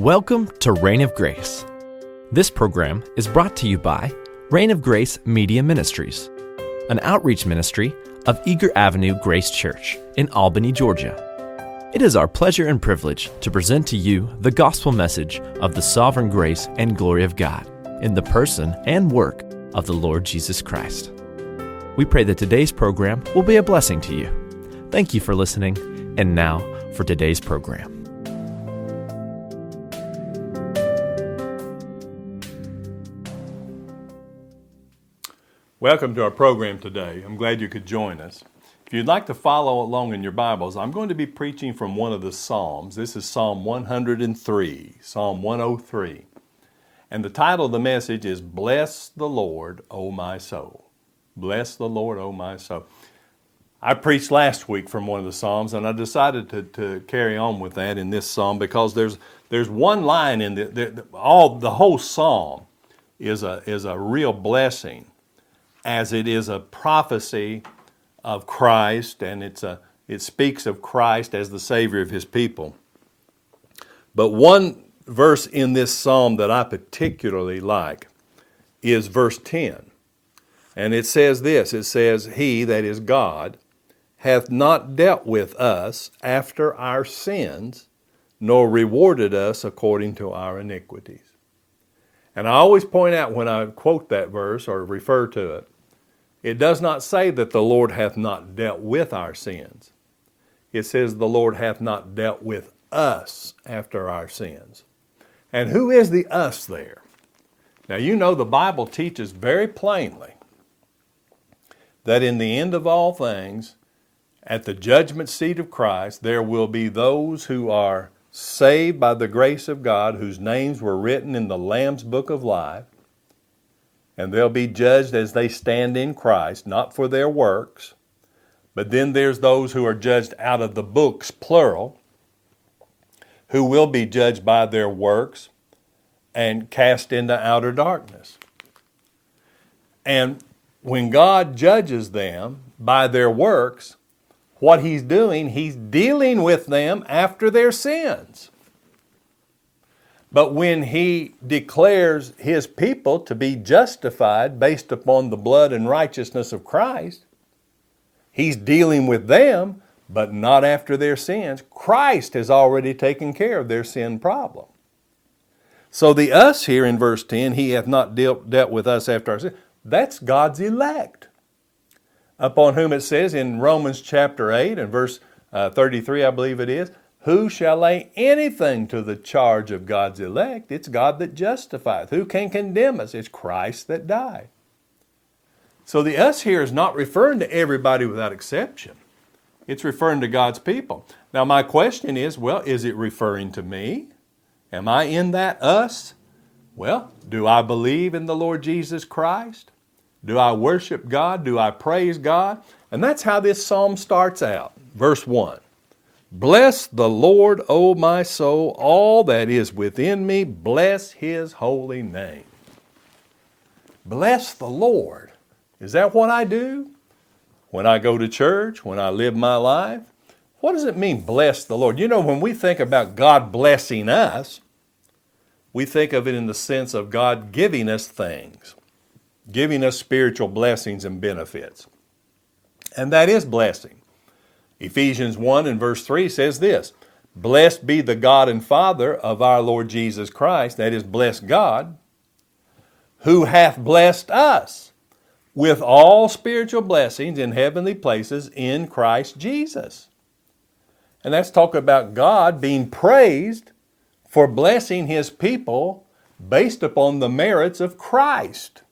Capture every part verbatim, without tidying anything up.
Welcome to Reign of Grace. This program is brought to you by Reign of Grace Media Ministries, an outreach ministry of Eager Avenue Grace Church in Albany, Georgia. It is our pleasure and privilege to present to you the gospel message of the sovereign grace and glory of God in the person and work of the Lord Jesus Christ. We pray that today's program will be a blessing to you. Thank you for listening, and now for today's program. Welcome to our program today. I'm glad you could join us. If you'd like to follow along in your Bibles, I'm going to be preaching from one of the Psalms. This is Psalm one hundred three, Psalm one oh three. And the title of the message is, Bless the Lord, O my soul. Bless the Lord, O my soul. I preached last week from one of the Psalms, and I decided to, to carry on with that in this Psalm because there's there's one line in the, the all the whole Psalm is a is a real blessing, as it is a prophecy of Christ, and it's a it speaks of Christ as the Savior of His people. But one verse in this psalm that I particularly like is verse ten. And it says this, it says, He, that is God, hath not dealt with us after our sins, nor rewarded us according to our iniquities. And I always point out when I quote that verse or refer to it, it does not say that the Lord hath not dealt with our sins. It says the Lord hath not dealt with us after our sins. And who is the us there? Now, you know the Bible teaches very plainly that in the end of all things, at the judgment seat of Christ, there will be those who are saved by the grace of God, whose names were written in the Lamb's book of life, and they'll be judged as they stand in Christ, not for their works. But then there's those who are judged out of the books, plural, who will be judged by their works and cast into outer darkness. And when God judges them by their works, what He's doing, He's dealing with them after their sins. But when He declares His people to be justified based upon the blood and righteousness of Christ, He's dealing with them, but not after their sins. Christ has already taken care of their sin problem. So the us here in verse ten, He hath not dealt, dealt with us after our sins, that's God's elect, upon whom it says in Romans chapter eight and verse uh, thirty-three, I believe it is, who shall lay anything to the charge of God's elect? It's God that justifieth. Who can condemn us? It's Christ that died. So the us here is not referring to everybody without exception. It's referring to God's people. Now my question is, well, is it referring to me? Am I in that us? Well, do I believe in the Lord Jesus Christ? Do I worship God? Do I praise God? And that's how this psalm starts out. Verse one. Bless the Lord, O my soul, all that is within me, bless His holy name. Bless the Lord. Is that what I do? When I go to church, when I live my life? What does it mean, bless the Lord? You know, when we think about God blessing us, we think of it in the sense of God giving us things, giving us spiritual blessings and benefits. And that is blessing. Ephesians one and verse three says this, Blessed be the God and Father of our Lord Jesus Christ, that is, bless God, who hath blessed us with all spiritual blessings in heavenly places in Christ Jesus. And that's talking about God being praised for blessing His people based upon the merits of Christ.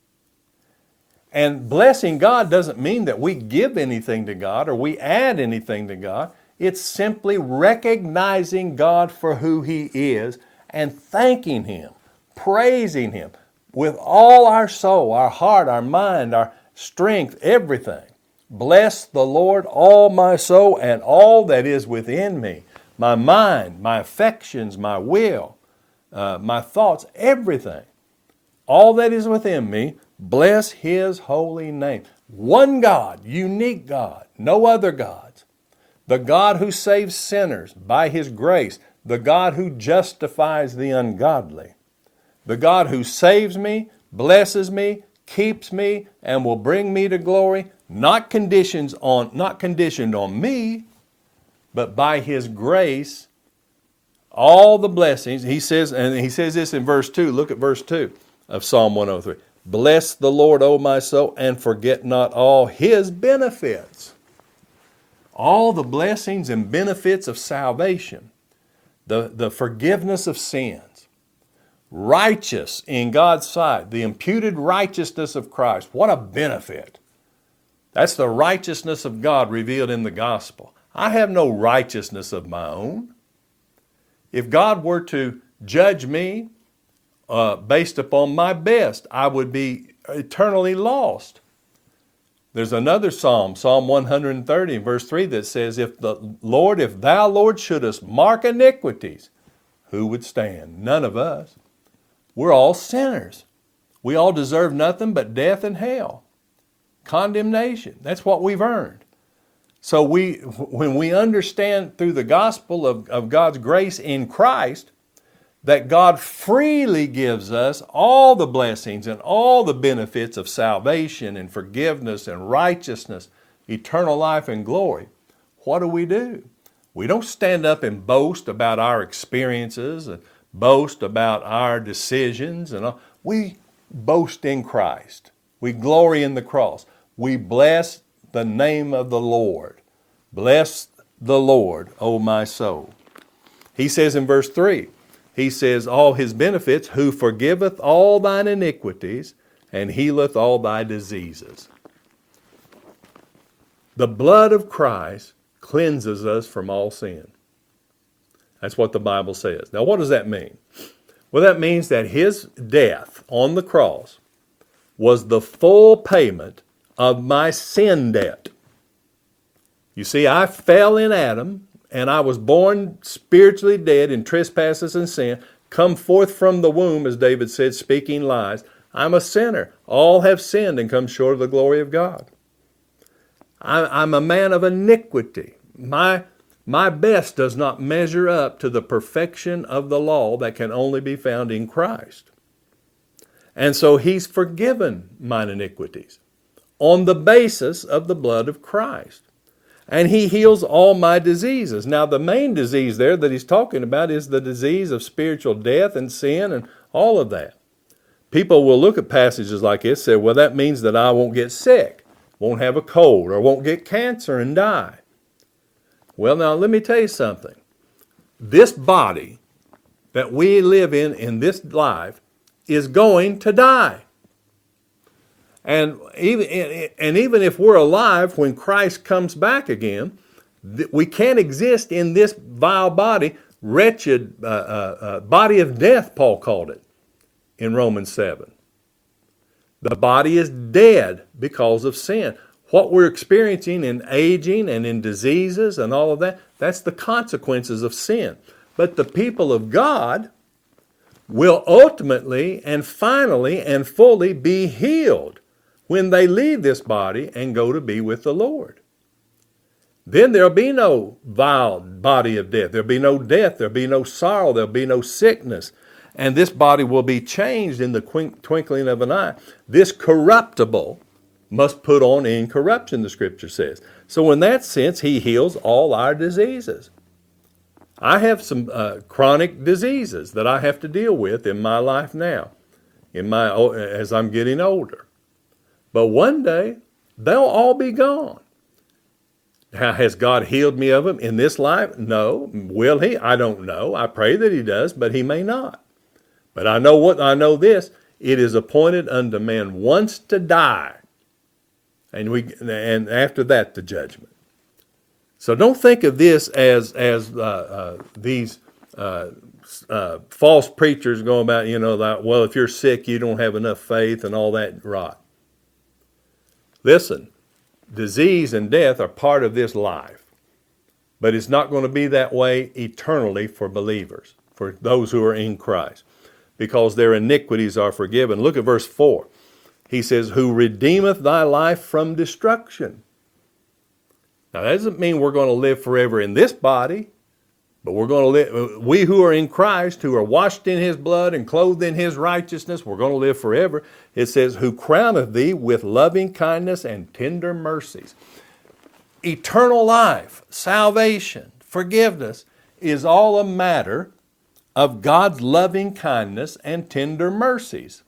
And blessing God doesn't mean that we give anything to God or we add anything to God. It's simply recognizing God for who He is and thanking Him, praising Him with all our soul, our heart, our mind, our strength, everything. Bless the Lord, all my soul, and all that is within me. My mind, my affections, my will, uh, my thoughts, everything. All that is within me, bless His holy name. One God, unique God, no other gods. The God who saves sinners by His grace, the God who justifies the ungodly, the God who saves me, blesses me, keeps me, and will bring me to glory, not conditions on, not conditioned on me, but by His grace, all the blessings. He says, and he says this in verse two. Look at verse two of Psalm one oh three. Bless the Lord, O my soul, and forget not all His benefits. All the blessings and benefits of salvation, the, the forgiveness of sins, righteous in God's sight, the imputed righteousness of Christ. What a benefit. That's the righteousness of God revealed in the gospel. I have no righteousness of my own. If God were to judge me uh, based upon my best, I would be eternally lost. There's another psalm, Psalm one thirty, verse three, that says, If the Lord, if thou, Lord, shouldest mark iniquities, who would stand? None of us. We're all sinners. We all deserve nothing but death and hell. Condemnation. That's what we've earned. So we, when we understand through the gospel of, of God's grace in Christ, that God freely gives us all the blessings and all the benefits of salvation and forgiveness and righteousness, eternal life and glory, what do we do? We don't stand up and boast about our experiences and boast about our decisions. And all. We boast in Christ. We glory in the cross. We bless the name of the Lord. Bless the Lord, O my soul. He says in verse three, he says, all His benefits, who forgiveth all thine iniquities and healeth all thy diseases. The blood of Christ cleanses us from all sin. That's what the Bible says. Now, what does that mean? Well, that means that His death on the cross was the full payment of my sin debt. You see, I fell in Adam, and I was born spiritually dead in trespasses and sin, come forth from the womb, as David said, speaking lies. I'm a sinner. All have sinned and come short of the glory of God. I'm a man of iniquity. My, my best does not measure up to the perfection of the law that can only be found in Christ. And so He's forgiven mine iniquities on the basis of the blood of Christ. And He heals all my diseases. Now, the main disease there that He's talking about is the disease of spiritual death and sin and all of that. People will look at passages like this and say, well, that means that I won't get sick, won't have a cold, or won't get cancer and die. Well, now, let me tell you something. This body that we live in in this life is going to die. And even, and even if we're alive when Christ comes back again, we can't exist in this vile body, wretched uh, uh, uh, body of death, Paul called it in Romans seven. The body is dead because of sin. What we're experiencing in aging and in diseases and all of that, that's the consequences of sin. But the people of God will ultimately and finally and fully be healed when they leave this body and go to be with the Lord. Then there'll be no vile body of death. There'll be no death. There'll be no sorrow. There'll be no sickness. And this body will be changed in the twinkling of an eye. This corruptible must put on incorruption, the Scripture says. So in that sense, He heals all our diseases. I have some uh, chronic diseases that I have to deal with in my life now, in my as I'm getting older. But one day, they'll all be gone. How has God healed me of them in this life? No. Will He? I don't know. I pray that He does, but He may not. But I know what I know this: it is appointed unto man once to die, and we and after that the judgment. So don't think of this as as uh, uh, these uh, uh, false preachers going about, you know, that, well, if you're sick, you don't have enough faith and all that rot. Listen, disease and death are part of this life, but it's not going to be that way eternally for believers, for those who are in Christ, because their iniquities are forgiven. Look at verse four. He says, who redeemeth thy life from destruction. Now, that doesn't mean we're going to live forever in this body, But we're going to live, we who are in Christ, who are washed in his blood and clothed in his righteousness, we're going to live forever. It says, who crowneth thee with loving kindness and tender mercies. Eternal life, salvation, forgiveness is all a matter of God's loving kindness and tender mercies.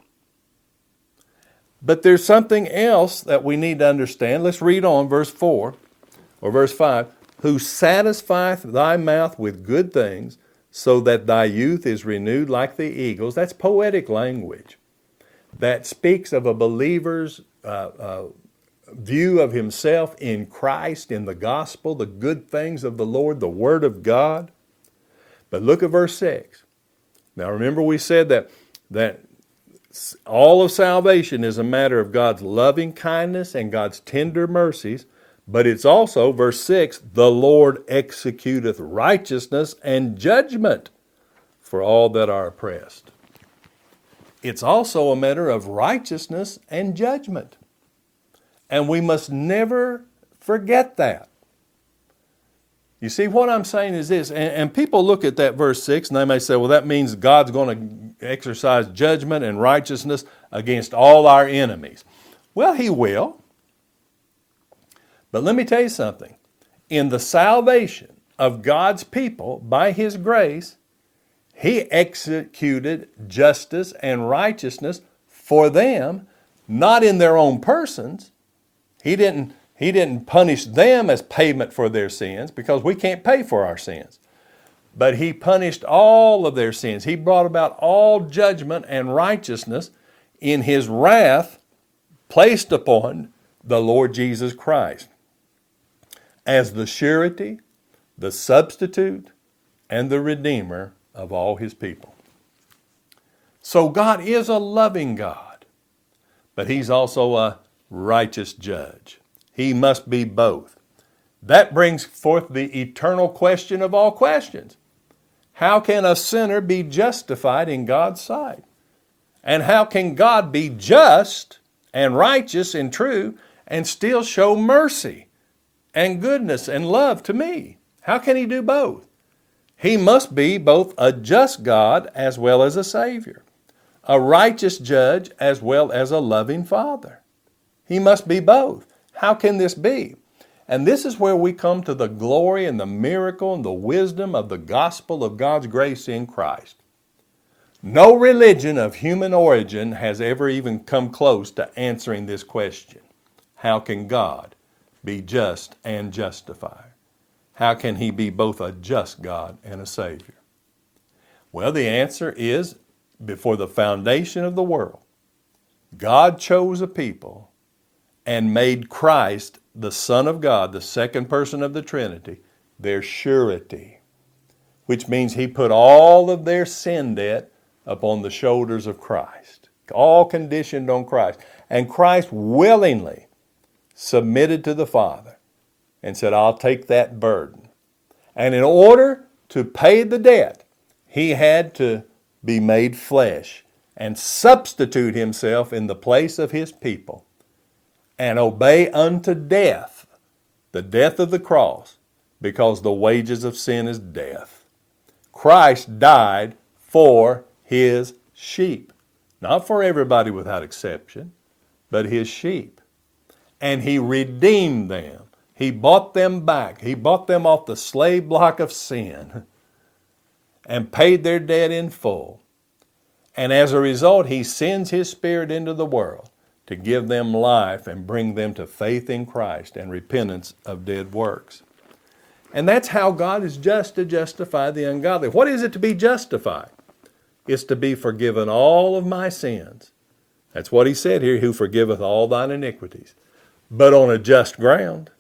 But there's something else that we need to understand. Let's read on verse four or verse five. Who satisfieth thy mouth with good things, so that thy youth is renewed like the eagles. That's poetic language that speaks of a believer's uh, uh, view of himself in Christ, in the gospel, the good things of the Lord, the Word of God. But look at verse six. Now remember we said that, that all of salvation is a matter of God's loving kindness and God's tender mercies. But it's also, verse six, the Lord executeth righteousness and judgment for all that are oppressed. It's also a matter of righteousness and judgment. And we must never forget that. You see, what I'm saying is this, and, and people look at that verse six and they may say, well, that means God's going to exercise judgment and righteousness against all our enemies. Well, he will. But let me tell you something. In the salvation of God's people by his grace, he executed justice and righteousness for them, not in their own persons. He didn't, he didn't punish them as payment for their sins, because we can't pay for our sins. But he punished all of their sins. He brought about all judgment and righteousness in his wrath placed upon the Lord Jesus Christ, as the surety, the substitute, and the redeemer of all his people. So God is a loving God, but he's also a righteous judge. He must be both. That brings forth the eternal question of all questions. How can a sinner be justified in God's sight? And how can God be just and righteous and true and still show mercy and goodness and love to me? How can he do both? He must be both a just God as well as a Savior, a righteous judge as well as a loving Father. He must be both. How can this be? And this is where we come to the glory and the miracle and the wisdom of the gospel of God's grace in Christ. No religion of human origin has ever even come close to answering this question. How can God be just and justifier? How can he be both a just God and a Savior? Well, the answer is, before the foundation of the world, God chose a people and made Christ, the Son of God, the second person of the Trinity, their surety, which means he put all of their sin debt upon the shoulders of Christ, all conditioned on Christ. And Christ willingly submitted to the Father and said, I'll take that burden. And in order to pay the debt, he had to be made flesh and substitute himself in the place of his people and obey unto death, the death of the cross, because the wages of sin is death. Christ died for his sheep, not for everybody without exception, but his sheep. And he redeemed them. He bought them back. He bought them off the slave block of sin and paid their debt in full. And as a result, he sends his Spirit into the world to give them life and bring them to faith in Christ and repentance of dead works. And that's how God is just to justify the ungodly. What is it to be justified? It's to be forgiven all of my sins. That's what he said here, who forgiveth all thine iniquities, but on a just ground.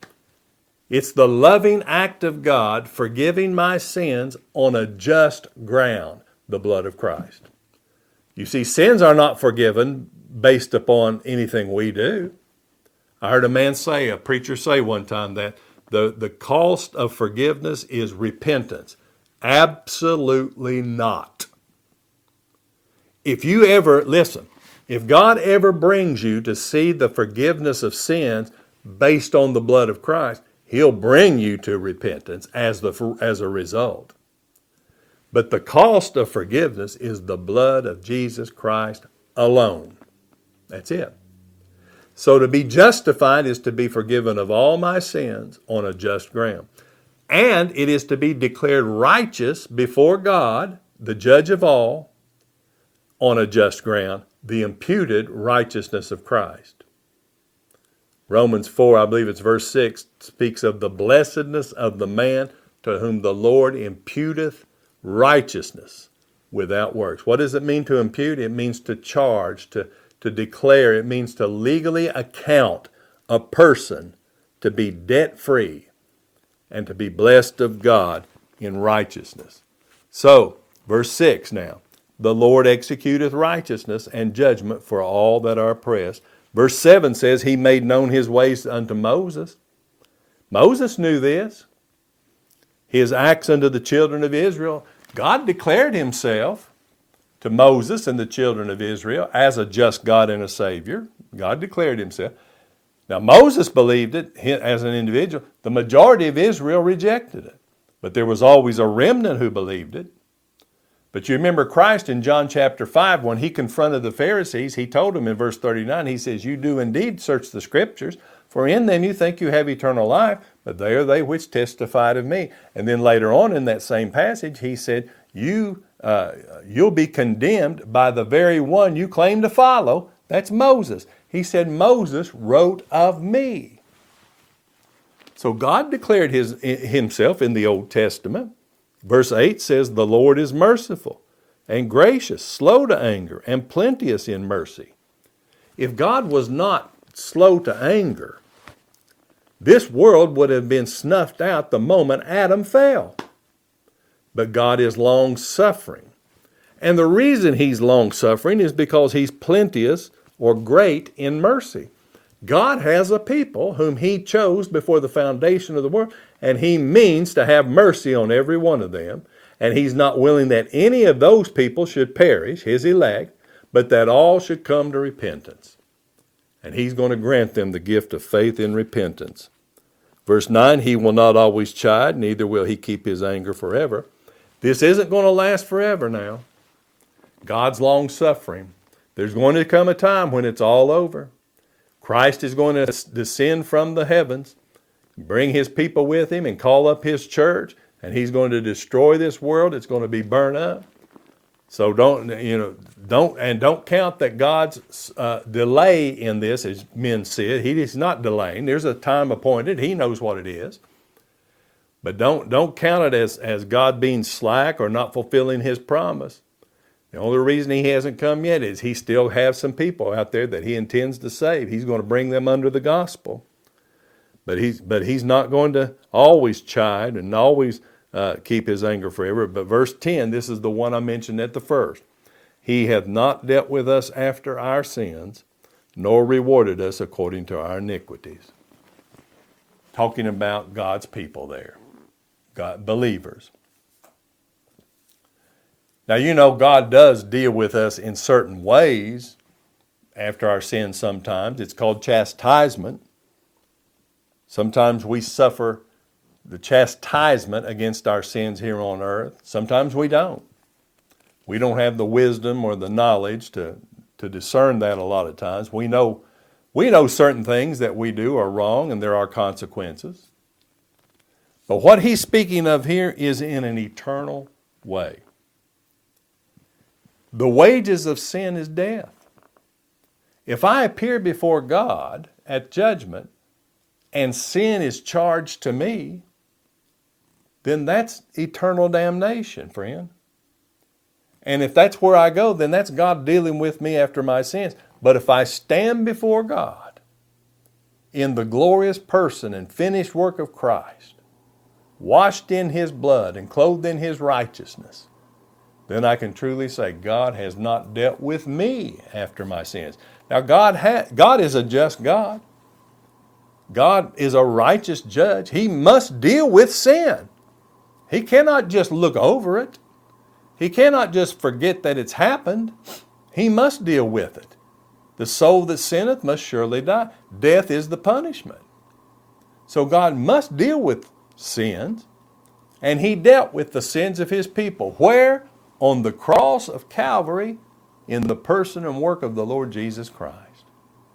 It's the loving act of God forgiving my sins on a just ground, the blood of Christ. You see, sins are not forgiven based upon anything we do. I heard a man say, a preacher say one time, that the, the cost of forgiveness is repentance. Absolutely not. If you ever, listen, if God ever brings you to see the forgiveness of sins based on the blood of Christ, He'll bring you to repentance as, the, as a result. But the cost of forgiveness is the blood of Jesus Christ alone. That's it. So to be justified is to be forgiven of all my sins on a just ground. And it is to be declared righteous before God, the judge of all, on a just ground, the imputed righteousness of Christ. Romans four, I believe it's verse six, speaks of the blessedness of the man to whom the Lord imputeth righteousness without works. What does it mean to impute? It means to charge, to, to declare. It means to legally account a person to be debt-free and to be blessed of God in righteousness. So, verse six now. The Lord executeth righteousness and judgment for all that are oppressed. Verse seven says, He made known His ways unto Moses. Moses knew this. His acts unto the children of Israel. God declared Himself to Moses and the children of Israel as a just God and a Savior. God declared Himself. Now Moses believed it as an individual. The majority of Israel rejected it. But there was always a remnant who believed it. But you remember Christ in John chapter five, when He confronted the Pharisees, He told them in verse thirty-nine, He says, You do indeed search the Scriptures, for in them you think you have eternal life, but they are they which testified of me. And then later on in that same passage, He said, you, uh, you'll be condemned by the very one you claim to follow. That's Moses. He said, Moses wrote of me. So God declared his, Himself in the Old Testament. Verse eight says, The Lord is merciful and gracious, slow to anger, and plenteous in mercy. If God was not slow to anger, this world would have been snuffed out the moment Adam fell. But God is long-suffering. And the reason He's long-suffering is because He's plenteous or great in mercy. God has a people whom He chose before the foundation of the world, and He means to have mercy on every one of them. And He's not willing that any of those people should perish, His elect, but that all should come to repentance. And He's going to grant them the gift of faith in repentance. Verse nine, He will not always chide, neither will He keep His anger forever. This isn't going to last forever now. God's long-suffering. There's going to come a time when it's all over. Christ is going to descend from the heavens, bring His people with Him, and call up His church, and He's going to destroy this world. It's going to be burned up. So don't, you know, don't, and don't count that God's uh, delay in this, as men said. He is not delaying. There's a time appointed. He knows what it is. But don't, don't count it as, as God being slack or not fulfilling His promise. The only reason He hasn't come yet is He still has some people out there that He intends to save. He's going to bring them under the gospel. But He's, but he's not going to always chide and always uh, keep His anger forever. But verse ten, this is the one I mentioned at the first. He hath not dealt with us after our sins, nor rewarded us according to our iniquities. Talking about God's people there, God, believers. Now, you know, God does deal with us in certain ways after our sins sometimes. It's called chastisement. Sometimes we suffer the chastisement against our sins here on earth. Sometimes we don't. We don't have the wisdom or the knowledge to, to discern that a lot of times. We know, we know certain things that we do are wrong and there are consequences. But what He's speaking of here is in an eternal way. The wages of sin is death. If I appear before God at judgment and sin is charged to me, then that's eternal damnation, friend. And if that's where I go, then that's God dealing with me after my sins. But if I stand before God in the glorious person and finished work of Christ, washed in His blood and clothed in His righteousness, then I can truly say God has not dealt with me after my sins. Now, God ha- God is a just God. God is a righteous judge. He must deal with sin. He cannot just look over it. He cannot just forget that it's happened. He must deal with it. The soul that sinneth must surely die. Death is the punishment. So God must deal with sins, and he dealt with the sins of his people. Where? On the cross of Calvary, in the person and work of the Lord Jesus Christ.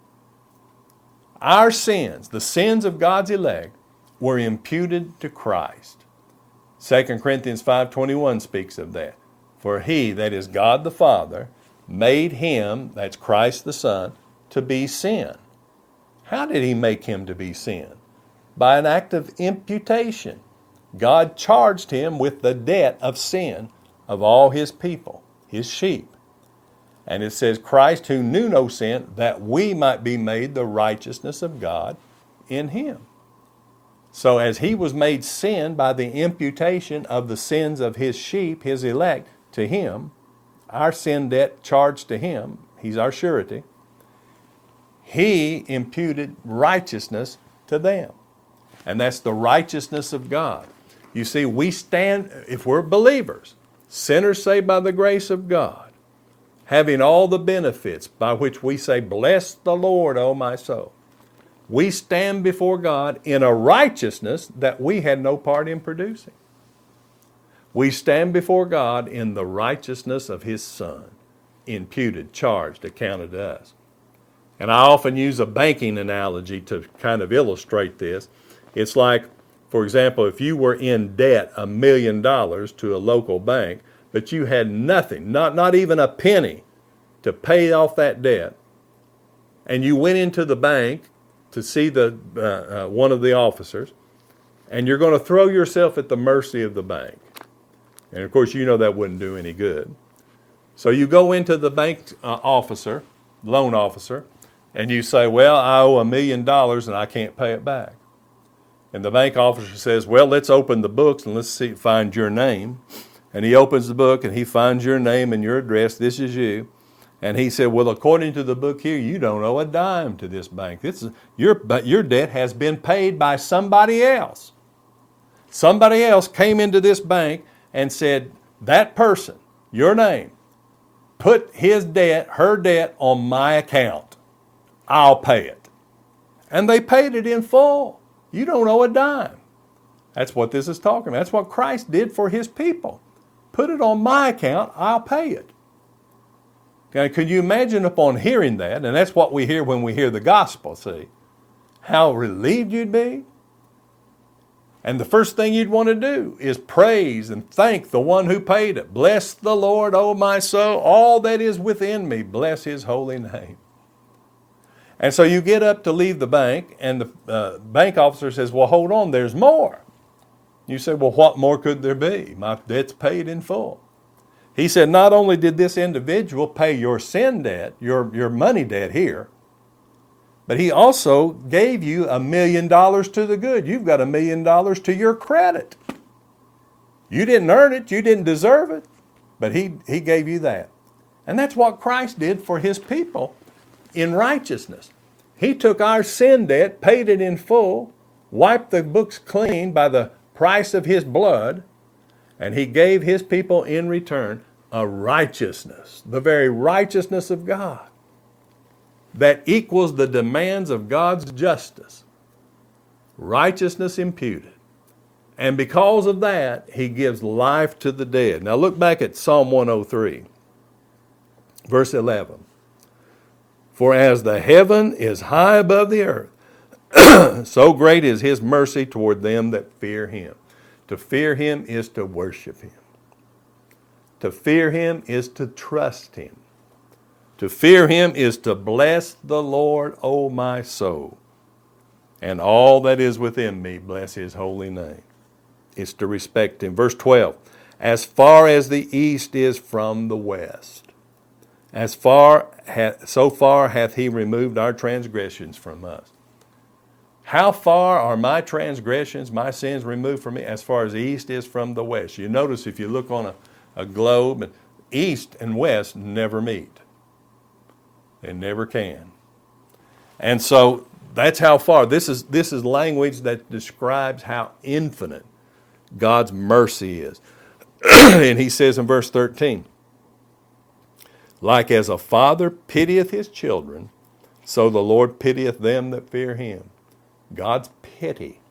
Our sins, the sins of God's elect, were imputed to Christ. Second Corinthians five twenty-one speaks of that. For he, that is God the Father, made him, that's Christ the Son, to be sin. How did he make him to be sin? By an act of imputation. God charged him with the debt of sin of all his people, his sheep. And it says, Christ who knew no sin, that we might be made the righteousness of God in him. So as he was made sin by the imputation of the sins of his sheep, his elect, to him, our sin debt charged to him, he's our surety, he imputed righteousness to them. And that's the righteousness of God. You see, we stand, if we're believers, sinners saved by the grace of God, having all the benefits by which we say, bless the Lord, O my soul. We stand before God in a righteousness that we had no part in producing. We stand before God in the righteousness of his Son, imputed, charged, accounted to us. And I often use a banking analogy to kind of illustrate this. It's like, for example, if you were in debt a million dollars to a local bank, but you had nothing, not, not even a penny to pay off that debt, and you went into the bank to see the uh, uh, one of the officers, and you're going to throw yourself at the mercy of the bank. And of course, you know that wouldn't do any good. So you go into the bank uh, officer, loan officer, and you say, well, I owe a million dollars and I can't pay it back. And the bank officer says, well, let's open the books and let's see, find your name. And he opens the book and he finds your name and your address. This is you. And he said, well, according to the book here, you don't owe a dime to this bank. This is your, but your debt has been paid by somebody else. Somebody else came into this bank and said, that person, your name, put his debt, her debt on my account. I'll pay it. And they paid it in full. You don't owe a dime. That's what this is talking about. That's what Christ did for his people. Put it on my account, I'll pay it. Now, can you imagine upon hearing that, and that's what we hear when we hear the gospel, see, how relieved you'd be? And the first thing you'd want to do is praise and thank the one who paid it. Bless the Lord, O my soul, all that is within me, bless his holy name. And so you get up to leave the bank, and the uh, bank officer says, well, hold on, there's more. You say, well, what more could there be? My debt's paid in full. He said, not only did this individual pay your sin debt, your, your money debt here, but he also gave you a million dollars to the good. You've got a million dollars to your credit. You didn't earn it, you didn't deserve it, but he, he gave you that. And that's what Christ did for his people in righteousness. He took our sin debt, paid it in full, wiped the books clean by the price of his blood, and he gave his people in return a righteousness, the very righteousness of God, that equals the demands of God's justice. Righteousness imputed. And because of that, he gives life to the dead. Now look back at Psalm one oh three, verse eleven. For as the heaven is high above the earth, so great is his mercy toward them that fear him. To fear him is to worship him. To fear him is to trust him. To fear him is to bless the Lord, O my soul. And all that is within me, bless his holy name. It's to respect him. Verse twelve, as far as the east is from the west, as far so far hath he removed our transgressions from us. How far are my transgressions, my sins removed from me? As far as the east is from the west. You notice if you look on a, a globe, east and west never meet. They never can. And so that's how far. This is, this is language that describes how infinite God's mercy is. And he says in verse thirteen, like as a father pitieth his children, so the Lord pitieth them that fear him. God's pity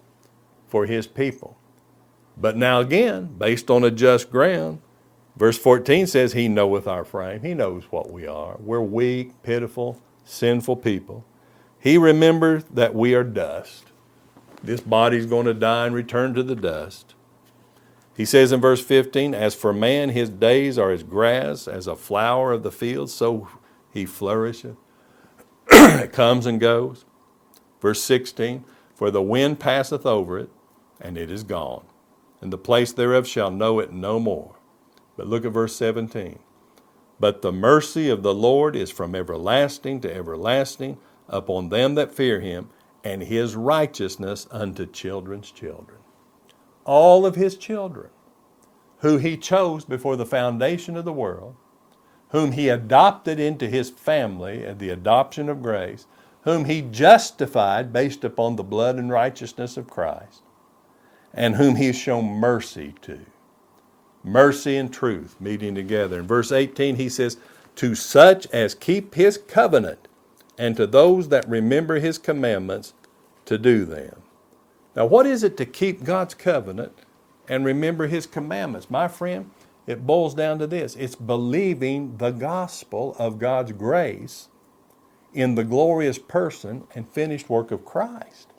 for his people. But now again, based on a just ground, verse fourteen says, he knoweth our frame. He knows what we are. We're weak, pitiful, sinful people. He remembers that we are dust. This body's going to die and return to the dust. He says in verse fifteen, as for man, his days are as grass, as a flower of the field, so he flourisheth. It comes and goes. Verse sixteen, for the wind passeth over it, and it is gone, and the place thereof shall know it no more. But look at verse seventeen. But the mercy of the Lord is from everlasting to everlasting upon them that fear him, and his righteousness unto children's children. All of his children, who he chose before the foundation of the world, whom he adopted into his family at the adoption of grace, whom he justified based upon the blood and righteousness of Christ, and whom he has shown mercy to. Mercy and truth meeting together. In verse eighteen he says, to such as keep his covenant, and to those that remember his commandments to do them. Now what is it to keep God's covenant and remember his commandments? My friend, it boils down to this. It's believing the gospel of God's grace in the glorious person and finished work of Christ.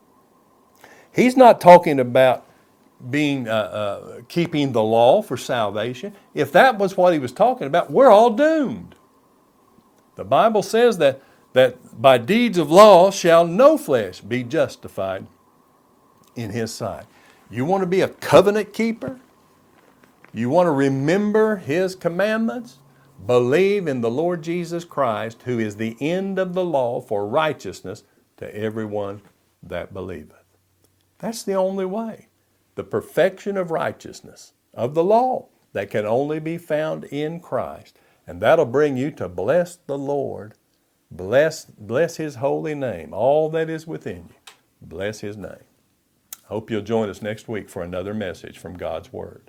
He's not talking about being uh, uh, keeping the law for salvation. If that was what he was talking about, we're all doomed. The Bible says that, that by deeds of law shall no flesh be justified in his sight. You want to be a covenant keeper? You want to remember his commandments? Believe in the Lord Jesus Christ, who is the end of the law for righteousness to everyone that believeth. That's the only way. The perfection of righteousness of the law that can only be found in Christ. And that'll bring you to bless the Lord. Bless, bless his holy name. All that is within you. Bless his name. I hope you'll join us next week for another message from God's Word.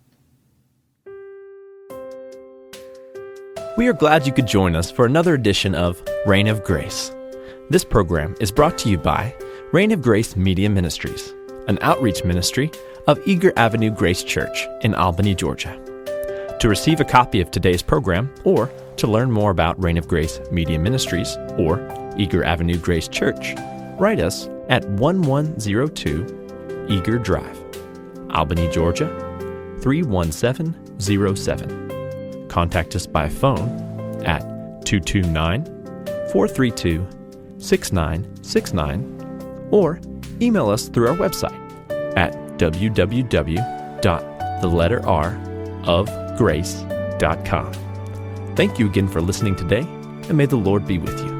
We are glad you could join us for another edition of Reign of Grace. This program is brought to you by Reign of Grace Media Ministries, an outreach ministry of Eager Avenue Grace Church in Albany, Georgia. To receive a copy of today's program or to learn more about Reign of Grace Media Ministries or Eager Avenue Grace Church, write us at one one zero two Eager Drive, Albany, Georgia three one seven zero seven. Contact us by phone at two two nine, four three two, six nine six nine or email us through our website at w w w dot the letter r of grace dot com. Thank you again for listening today, and may the Lord be with you.